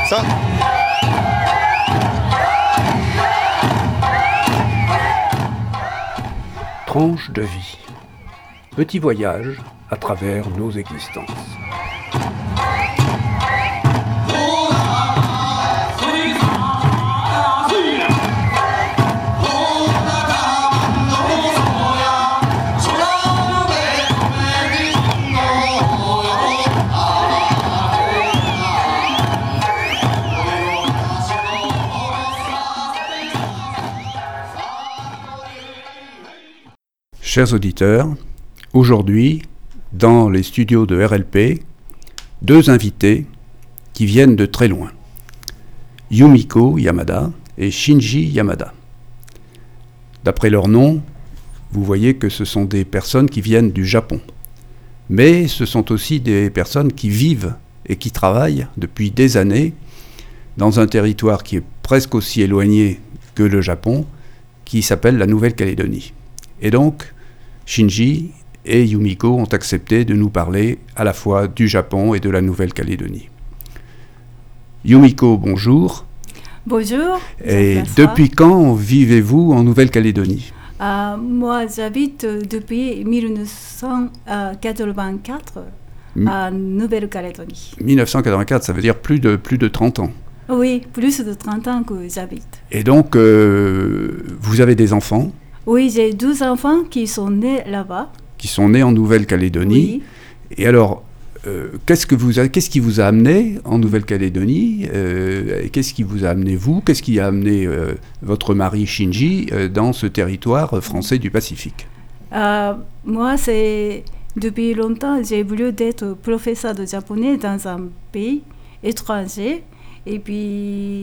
Ça. Tranche de vie. Petit voyage à travers nos existences. Chers auditeurs, aujourd'hui, dans les studios de RLP, deux invités qui viennent de très loin. Yumiko Yamada et Shinji Yamada. D'après leur nom, vous voyez que ce sont des personnes qui viennent du Japon. Mais ce sont aussi des personnes qui vivent et qui travaillent depuis des années dans un territoire qui est presque aussi éloigné que le Japon, qui s'appelle la Nouvelle-Calédonie. Et donc, Shinji et Yumiko ont accepté de nous parler à la fois du Japon et de la Nouvelle-Calédonie. Yumiko, bonjour. Bonjour. Et depuis quand vivez-vous en Nouvelle-Calédonie ? Moi, j'habite depuis 1984 à Nouvelle-Calédonie. 1984, ça veut dire plus de 30 ans. Oui, plus de 30 ans que j'habite. Et donc, vous avez des enfants ? Oui, j'ai 12 enfants qui sont nés là-bas. Qui sont nés en Nouvelle-Calédonie. Oui. Et alors, qu'est-ce qui vous a amené en Nouvelle-Calédonie et qu'est-ce qui vous a amené vous ? Qu'est-ce qui a amené votre mari Shinji dans ce territoire français du Pacifique ? Moi, c'est depuis longtemps, j'ai voulu être professeur de japonais dans un pays étranger. Et puis,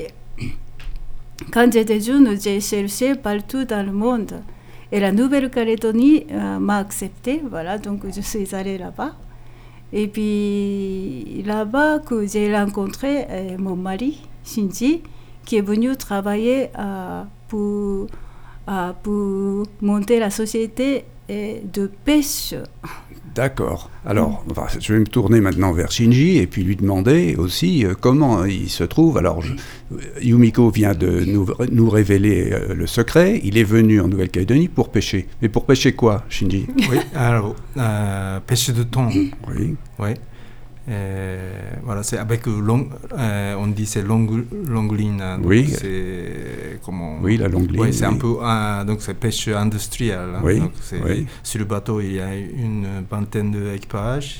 quand j'étais jeune, j'ai cherché partout dans le monde. Et la Nouvelle-Calédonie m'a accepté, voilà, donc je suis allée là-bas. Et puis là-bas, que j'ai rencontré mon mari, Shinji, qui est venu travailler pour monter la société de pêche. D'accord. Alors, je vais me tourner maintenant vers Shinji et puis lui demander aussi comment il se trouve. Alors, Yumiko vient de nous révéler le secret. Il est venu en Nouvelle-Calédonie pour pêcher. Mais pour pêcher quoi, Shinji ? Oui, alors, pêche de thon. Oui. Oui. Voilà, c'est avec on dit c'est longue ligne. Oui. C'est comment ? Oui, la longue ligne. Oui, c'est un peu donc c'est pêche industrielle. Oui. Donc sur le bateau, il y a une vingtaine d'équipages.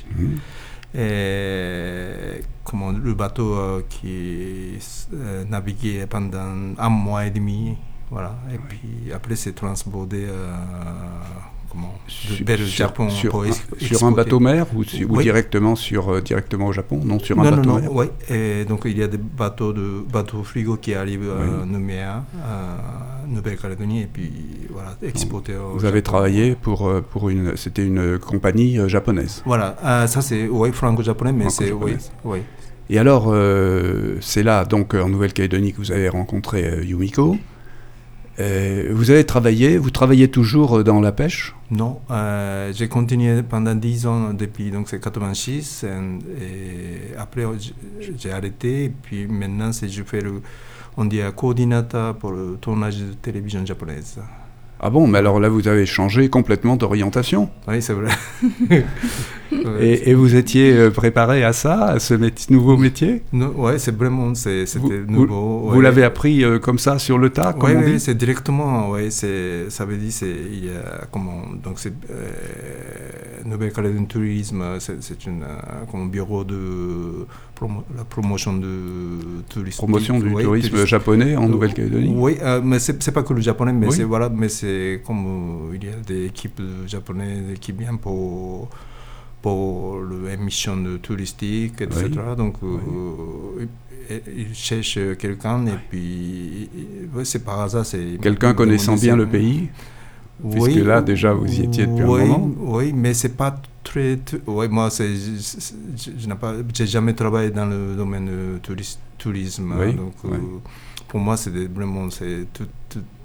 Et le bateau qui naviguait pendant un mois et demi, voilà. Et puis après c'est transbordé. Vers le Japon sur un bateau mer ou oui. directement au Japon ? Non, sur un bateau mer. Oui. Et donc il y a des bateaux frigo qui arrivent à Nouméa, à Nouvelle-Calédonie, et puis voilà, exportés au Vous Japon. avez travaillé pour c'était une compagnie japonaise. Voilà, ça c'est franco-japonais, mais c'est oui. Et alors c'est là donc en Nouvelle-Calédonie que vous avez rencontré Yumiko. Vous travaillez toujours dans la pêche ? Non, j'ai continué pendant 10 ans depuis, donc c'est 86, et après j'ai arrêté, et puis maintenant je fais on dit coordinateur pour le tournage de télévision japonaise. Ah bon, mais alors là vous avez changé complètement d'orientation ? Oui, c'est vrai. Et vous étiez préparé à ça, à ce nouveau métier ? Oui, c'est vraiment, c'était nouveau. Vous l'avez appris comme ça sur le tas, comme on dit ? Oui, c'est directement, ça veut dire, il y a, donc c'est Nouvelle-Calédonie Tourisme, c'est un bureau de la promotion de tourisme. Promotion du tourisme japonais en Nouvelle-Calédonie ? Oui, mais c'est pas que le japonais, mais c'est comme il y a des équipes japonaises qui viennent pour l'émission de touristique, etc. Oui. Donc, ils cherchent quelqu'un et puis c'est par hasard. Quelqu'un connaissant bien le pays ? Puisque là, déjà, vous y étiez depuis un moment. Oui, mais c'est pas très... Oui, moi, j'ai jamais travaillé dans le domaine du tourisme. Oui, donc, pour moi, c'est vraiment...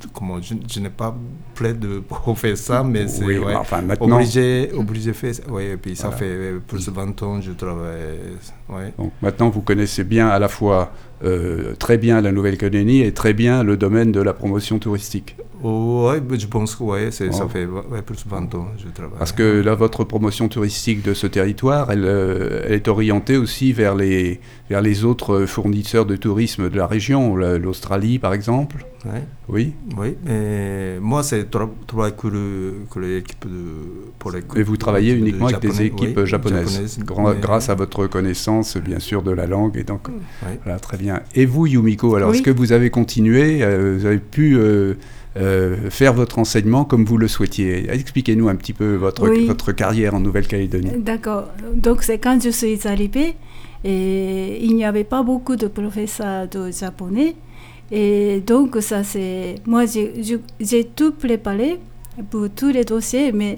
je n'ai pas plaidé pour faire ça, mais c'est maintenant, obligé de faire ça. Oui, et puis ça fait plus de 20 ans que je travaille. Ouais. Donc maintenant, vous connaissez bien à la fois très bien la Nouvelle-Calédonie et très bien le domaine de la promotion touristique. Oui, je pense que ça fait plus de 20 ans que je travaille. Parce que là, votre promotion touristique de ce territoire, elle est orientée aussi vers les autres fournisseurs de tourisme de la région, l'Australie par exemple. Oui. Oui. Et moi, c'est travaille que l'équipe pour les. Et vous travaillez uniquement avec des équipes japonaises, grâce à votre connaissance, bien sûr, de la langue. Et donc, voilà, très bien. Et vous, Yumiko, alors est-ce que vous avez continué, vous avez pu faire votre enseignement comme vous le souhaitiez? Expliquez-nous un petit peu votre carrière en Nouvelle-Calédonie. D'accord. Donc, c'est quand je suis arrivée, et il n'y avait pas beaucoup de professeurs de japonais. Et donc, ça c'est... Moi, j'ai tout préparé pour tous les dossiers, mais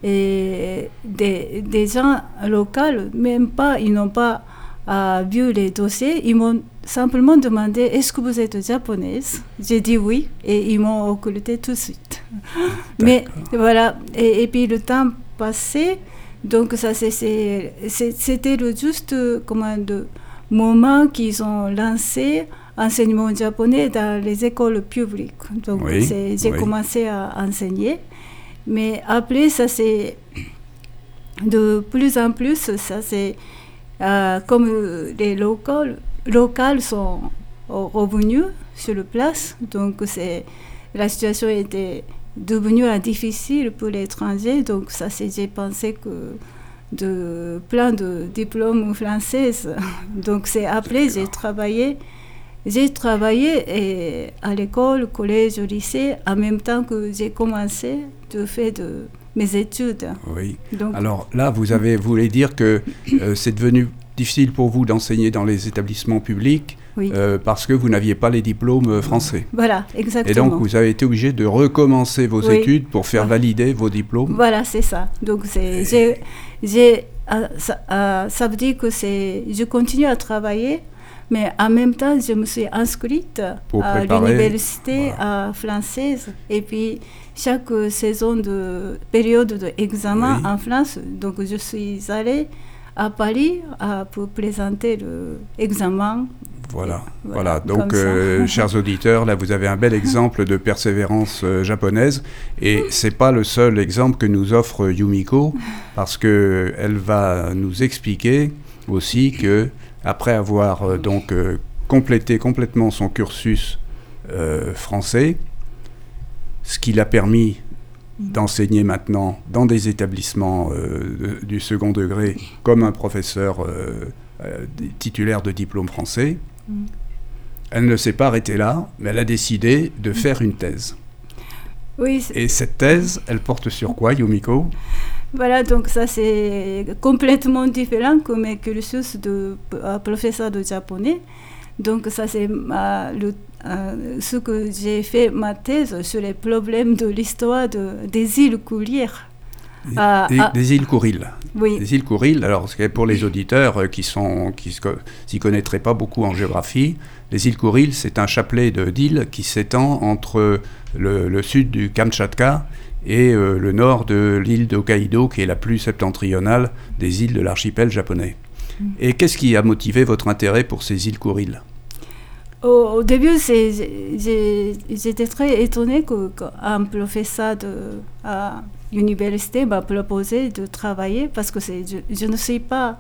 des gens locaux, même pas, ils n'ont pas vu les dossiers. Ils m'ont simplement demandé, est-ce que vous êtes japonaise? J'ai dit oui, et ils m'ont occulté tout de suite. Mais voilà, et puis le temps passé, donc ça c'était le juste moment qu'ils ont lancé enseignement japonais dans les écoles publiques. Donc, j'ai commencé à enseigner. Mais après, ça c'est de plus en plus, ça c'est comme les locaux sont revenus sur le place. Donc, la situation était devenue difficile pour les étrangers. Donc, ça j'ai pensé que de plein de diplômes français. Donc, c'est après, j'ai travaillé à l'école, au collège, au lycée, en même temps que j'ai commencé de faire mes études. Oui. Donc, alors là, vous voulez dire que c'est devenu difficile pour vous d'enseigner dans les établissements publics parce que vous n'aviez pas les diplômes français. Voilà, exactement. Et donc, vous avez été obligé de recommencer vos études pour faire valider vos diplômes. Voilà, c'est ça. Donc, ça veut dire que je continue à travailler. Mais en même temps, je me suis inscrite à l'université française. Et puis, chaque période d'examen en France, donc je suis allée à Paris pour présenter l'examen. Voilà. Donc, chers auditeurs, là, vous avez un bel exemple de persévérance japonaise. Et ce n'est pas le seul exemple que nous offre Yumiko, parce qu'elle va nous expliquer aussi que après avoir complété complètement son cursus français, ce qui l'a permis d'enseigner maintenant dans des établissements du second degré comme un professeur titulaire de diplôme français. Elle ne s'est pas arrêtée là, mais elle a décidé de faire une thèse. Oui, et cette thèse, elle porte sur quoi, Yumiko ? Voilà, donc ça c'est complètement différent que mes cursus de professeur de japonais. Donc ça c'est ce que j'ai fait ma thèse sur les problèmes de l'histoire des îles Kuriles. Des îles Kuriles. Oui. Des îles Kuriles, alors pour les auditeurs qui s'y connaîtraient pas beaucoup en géographie, les îles Kuriles, c'est un chapelet d'îles qui s'étend entre le sud du Kamtchatka et le nord de l'île d'Hokkaido, qui est la plus septentrionale des îles de l'archipel japonais. Et qu'est-ce qui a motivé votre intérêt pour ces îles Kuriles ? Au début, j'étais très étonnée qu'un professeur à l'université m'a proposé de travailler, parce que je ne suis pas...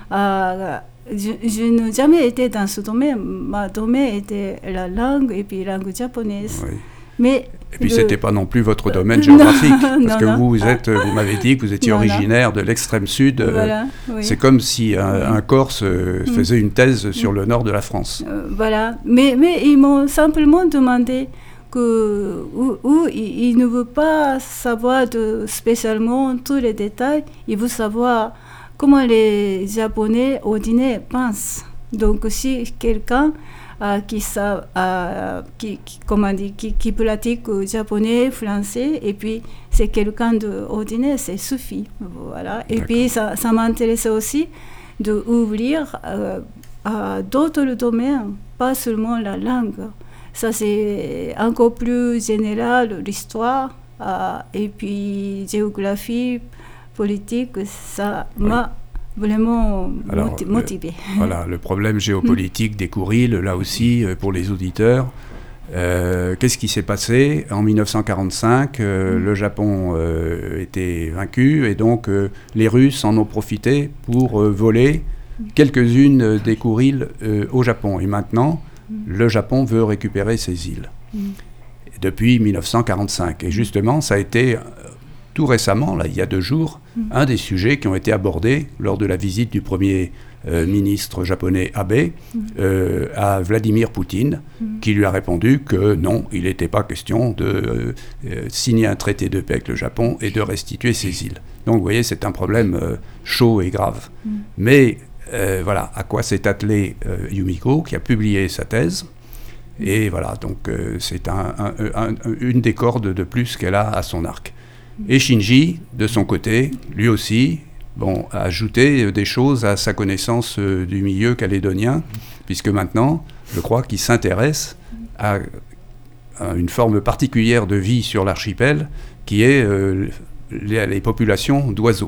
je n'ai jamais été dans ce domaine. Ma domaine était la langue, et puis la langue japonaise. Oui. Et puis, ce n'était pas non plus votre domaine géographique, parce que vous m'avez dit que vous étiez originaire de l'extrême sud. Voilà, c'est comme si un Corse faisait une thèse sur le nord de la France. Voilà, mais ils m'ont simplement demandé où ils ne veulent pas savoir spécialement tous les détails, ils veulent savoir comment les Japonais ordinaires pensent. Donc, si quelqu'un qui pratique japonais, français, et puis c'est quelqu'un d'ordinaire, c'est suffit. Voilà. Et puis ça m'intéressait aussi d'ouvrir à d'autres domaines, pas seulement la langue. ça c'est encore plus général, l'histoire, et puis géographie, politique, ça m'a vraiment motivé. Voilà, le problème géopolitique des Kourils, là aussi, pour les auditeurs. Qu'est-ce qui s'est passé en 1945? Le Japon était vaincu et donc les Russes en ont profité pour voler quelques-unes des Kourils au Japon. Et maintenant, le Japon veut récupérer ces îles depuis 1945. Et justement, ça a été tout récemment, là, il y a 2 jours, un des sujets qui ont été abordés lors de la visite du premier ministre japonais Abe à Vladimir Poutine, qui lui a répondu que non, il n'était pas question de signer un traité de paix avec le Japon et de restituer ces îles. Donc vous voyez, c'est un problème chaud et grave. Mais voilà, à quoi s'est attelé Yumiko, qui a publié sa thèse. Et voilà, donc c'est une des cordes de plus qu'elle a à son arc. Et Shinji, de son côté, lui aussi, a ajouté des choses à sa connaissance du milieu calédonien, puisque maintenant, je crois qu'il s'intéresse à une forme particulière de vie sur l'archipel, qui est les populations d'oiseaux.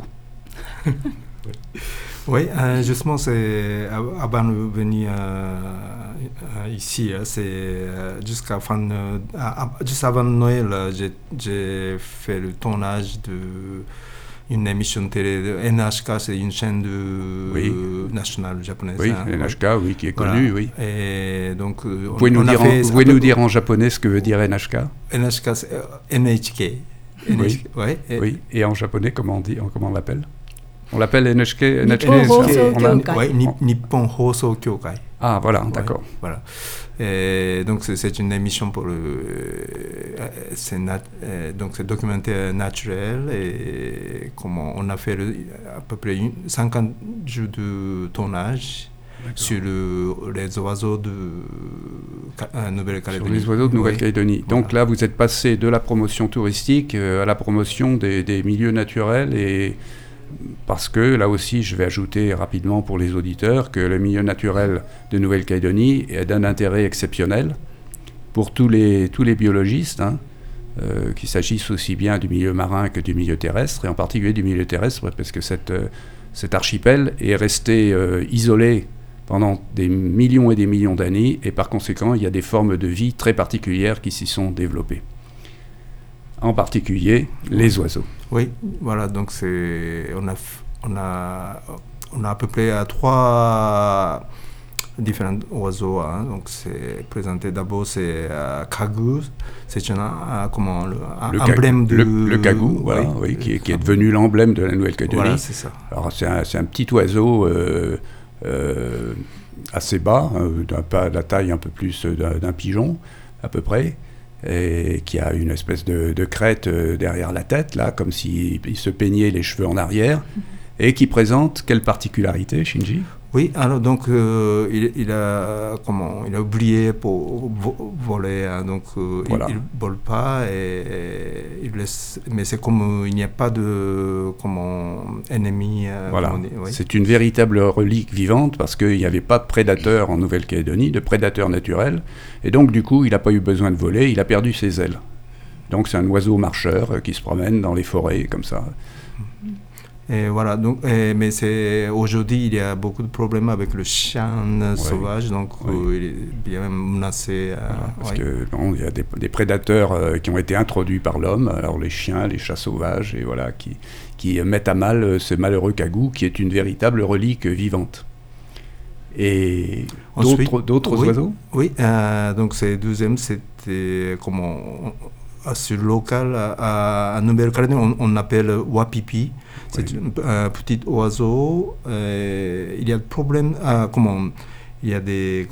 Oui, justement, c'est avant de venir ici, c'est juste avant Noël, j'ai fait le tournage d'une émission télé de NHK, c'est une chaîne nationale japonaise. Oui, NHK, oui, qui est connue, oui. Et donc, vous pouvez nous dire en japonais ce que veut dire NHK? NHK, c'est NHK. Oui. Ouais, oui. Et en japonais, comment on l'appelle? On l'appelle NHK. Nippon Hoso Kyokai. Ah, voilà, d'accord. Voilà. Et donc, c'est une émission pour donc, c'est documentaire naturel. Et comment on a fait à peu près 50 jours de tournage sur les oiseaux de Nouvelle-Calédonie. Sur les oiseaux de Nouvelle-Calédonie. Voilà. Donc là, vous êtes passé de la promotion touristique à la promotion des milieux naturels et... Parce que, là aussi, je vais ajouter rapidement pour les auditeurs que le milieu naturel de Nouvelle-Calédonie est d'un intérêt exceptionnel pour tous les biologistes, qu'il s'agisse aussi bien du milieu marin que du milieu terrestre, et en particulier du milieu terrestre, parce que cet archipel est resté isolé pendant des millions et des millions d'années, et par conséquent, il y a des formes de vie très particulières qui s'y sont développées. En particulier les oiseaux. Oui, voilà, donc on a à peu près 3 différents oiseaux. Donc c'est présenté d'abord, c'est kagu, c'est emblème de... Le kagu, voilà, oui, qui est devenu l'emblème de la Nouvelle-Calédonie. Voilà, c'est ça. Alors c'est un petit oiseau assez bas, la taille un peu plus d'un pigeon, à peu près, et qui a une espèce de crête derrière la tête, là, comme s'il se peignait les cheveux en arrière, et qui présente quelle particularité, Shinji? Oui, alors donc il a oublié pour voler, donc voilà. Il vole pas et il laisse, mais c'est comme il n'y a pas de ennemi. Voilà, oui. C'est une véritable relique vivante parce qu'il n'y avait pas de prédateurs en Nouvelle-Calédonie, de prédateurs naturels, et donc du coup il n'a pas eu besoin de voler, il a perdu ses ailes. Donc c'est un oiseau marcheur qui se promène dans les forêts comme ça. Et voilà, donc, mais aujourd'hui il y a beaucoup de problèmes avec le chien sauvage, donc il est bien même menacé. Voilà, parce que il y a des prédateurs qui ont été introduits par l'homme, alors les chiens, les chats sauvages, et voilà, qui mettent à mal ce malheureux kagu qui est une véritable relique vivante. Et d'autres oiseaux? Oui, donc c'est deuxième, c'était sur le local à Nouvelle-Calédonie, on appelle wapipi. C'est un petit oiseau. Il y a des problèmes. Il y a des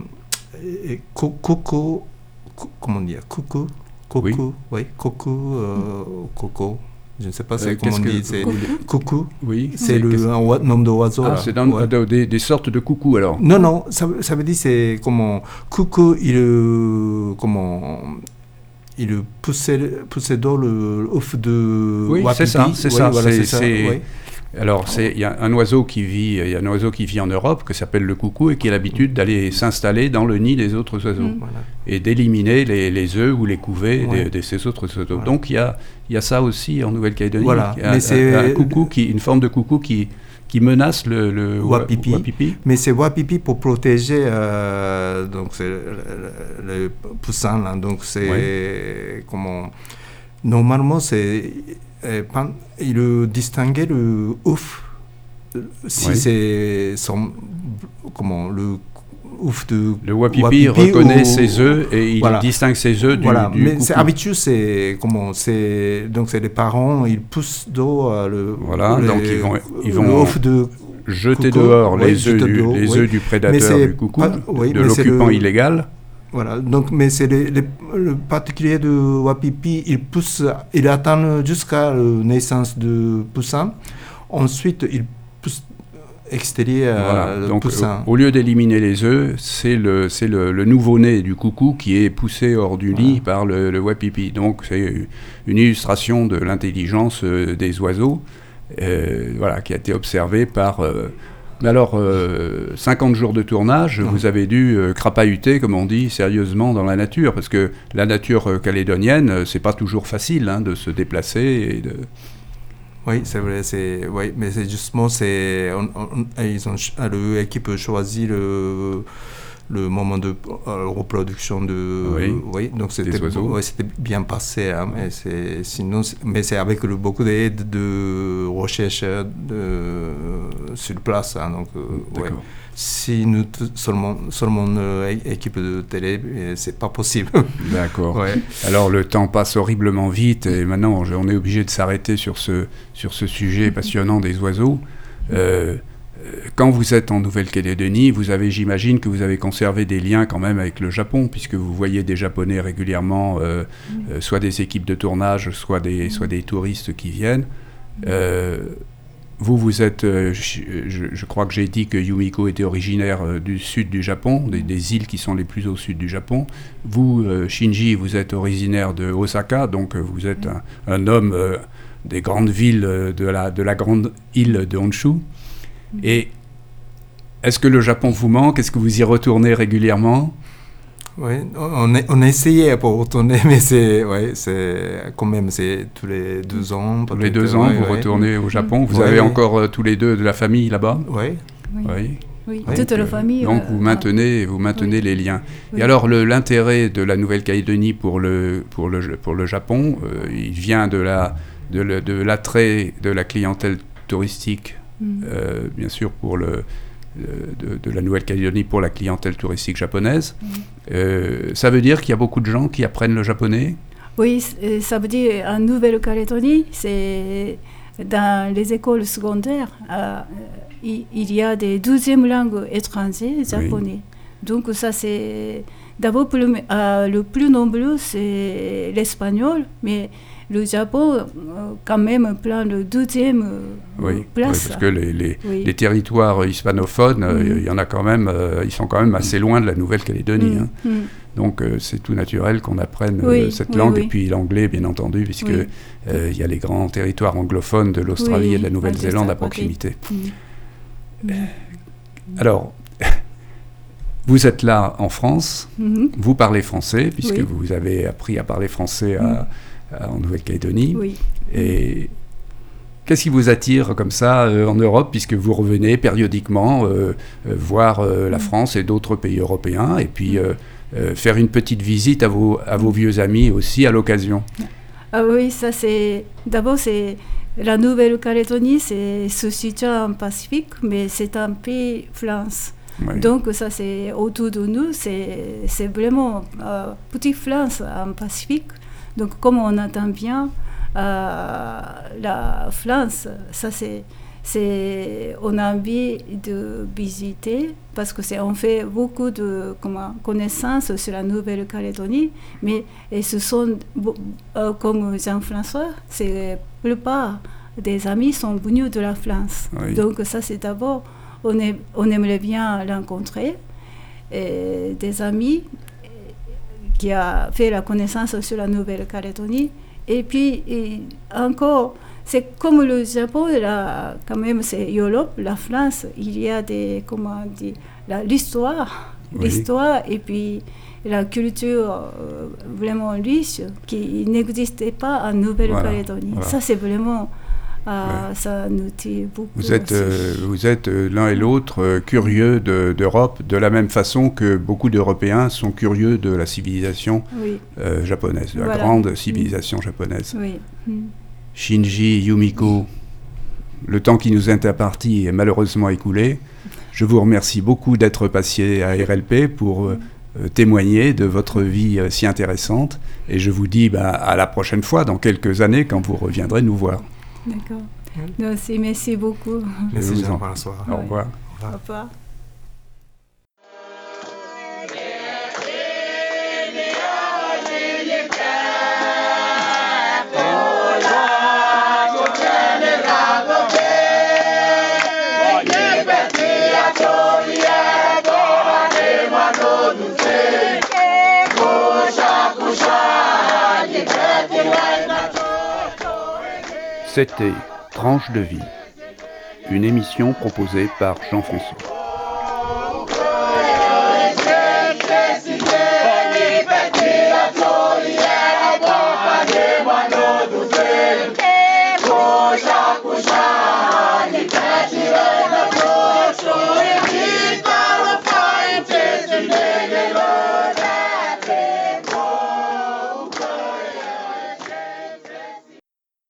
coco. Comment dire? Coco. Oui, coco. Je ne sais pas comment on dit. C'est coucou. Oui. C'est le nombre d'oiseaux. Ah, c'est des sortes de coucous alors. Non, ça veut dire c'est coucou. Il poussait dans l'œuf de oui, wapipi. c'est ça. Voilà, c'est ça. Oui. Alors, il y a un oiseau qui vit en Europe, qui s'appelle le coucou, et qui a l'habitude d'aller s'installer dans le nid des autres oiseaux, et d'éliminer les œufs ou les couvées de ces autres oiseaux. Voilà. Donc, il y a ça aussi en Nouvelle-Calédonie. Voilà. Une forme de coucou qui menace le Wapipi. Mais c'est Wapipi pour protéger donc c'est le poussin. Là. Donc, c'est comment... Normalement, il distinguait le ouf. Si c'est le ouf de le Wapipi reconnaît ses œufs et il distingue ses œufs du mais coucou. C'est habituel, donc c'est les parents, ils poussent d'eau donc ils vont le ouf de jeter dehors les œufs du prédateur du coucou, de l'occupant illégal. Voilà, donc, mais c'est le particulier de Wapipi, il attend jusqu'à la naissance de poussin. Ensuite, il pousse extérieur le poussin. Au lieu d'éliminer les œufs, c'est le nouveau-né du coucou qui est poussé hors du nid par le Wapipi. Donc, c'est une illustration de l'intelligence des oiseaux, qui a été observée par... Alors, 50 jours de tournage, vous avez dû crapahuter, comme on dit, sérieusement dans la nature, parce que la nature calédonienne, c'est pas toujours facile de se déplacer et de... Oui, c'est vrai, mais c'est justement, l'équipe a choisi le moment de reproduction donc c'était bien passé, mais c'est avec beaucoup d'aide de recherche sur place, donc si nous seulement équipe de télé, c'est pas possible. D'accord. Alors le temps passe horriblement vite et maintenant on est obligé de s'arrêter sur ce sujet passionnant des oiseaux. Quand vous êtes en Nouvelle-Calédonie, j'imagine que vous avez conservé des liens quand même avec le Japon, puisque vous voyez des Japonais régulièrement, soit des équipes de tournage, soit des touristes qui viennent. Vous êtes, je crois que j'ai dit que Yumiko était originaire du sud du Japon, des îles qui sont les plus au sud du Japon. Vous, Shinji, vous êtes originaire de Osaka, donc vous êtes un homme des grandes villes de la grande île de Honshu. Et est-ce que le Japon vous manque? Est-ce que vous y retournez régulièrement? Oui, on a essayé pour retourner, mais c'est quand même, c'est tous les 2 ans. Tous les 2 ans, vous retournez au Japon. Vous avez encore tous les deux de la famille là-bas? Oui, toute la famille. Donc vous maintenez les liens. Et alors l'intérêt de la Nouvelle-Calédonie pour le Japon, il vient de l'attrait de la clientèle touristique. Bien sûr de la Nouvelle-Calédonie pour la clientèle touristique japonaise. Ça veut dire qu'il y a beaucoup de gens qui apprennent le japonais? Oui, ça veut dire en Nouvelle-Calédonie, c'est dans les écoles secondaires, il y a des 12e langues étrangères japonais. Donc ça c'est d'abord le plus nombreux c'est l'espagnol, mais le Japon, quand même, prend le 12e place. Parce que les territoires hispanophones, il y en a quand même, ils sont quand même assez loin de la Nouvelle-Calédonie. Donc, c'est tout naturel qu'on apprenne cette langue, et puis l'anglais, bien entendu, puisque il y a les grands territoires anglophones de l'Australie et de la Nouvelle-Zélande à proximité. Alors, vous êtes là en France, vous parlez français, puisque vous avez appris à parler français en Nouvelle-Calédonie. Et qu'est-ce qui vous attire comme ça en Europe, puisque vous revenez périodiquement voir la France et d'autres pays européens, et puis faire une petite visite à vos vieux amis aussi à l'occasion? Ah oui, ça c'est... D'abord, c'est la Nouvelle-Calédonie, c'est se situe en Pacifique, mais c'est un pays France. Donc ça c'est autour de nous, c'est vraiment petite France en Pacifique. Donc, comme on entend bien, la France, ça on a envie de visiter parce que on fait beaucoup de connaissances sur la Nouvelle-Calédonie, mais ce sont, comme Jean-François, la plupart des amis sont venus de la France. Donc, ça c'est d'abord, on aimerait bien rencontrer des amis qui a fait la connaissance sur la Nouvelle-Calédonie. Et puis, encore, c'est comme le Japon, là, quand même, c'est l'Europe, la France, il y a des, comment on dit, l'histoire, et puis la culture vraiment riche qui n'existait pas en Nouvelle-Calédonie. Voilà. Ça, c'est vraiment... ça nous tire beaucoup. Vous êtes l'un et l'autre curieux d'Europe, de la même façon que beaucoup d'Européens sont curieux de la civilisation japonaise, de la grande civilisation japonaise. Oui. Shinji, Yumiko, le temps qui nous est imparti est malheureusement écoulé. Je vous remercie beaucoup d'être passé à RLP pour témoigner de votre vie si intéressante. Et je vous dis à la prochaine fois, dans quelques années, quand vous reviendrez nous voir. D'accord. Merci beaucoup. Merci Jean-François. Au revoir. Au revoir. C'était Tranche de vie, une émission proposée par Jean-François.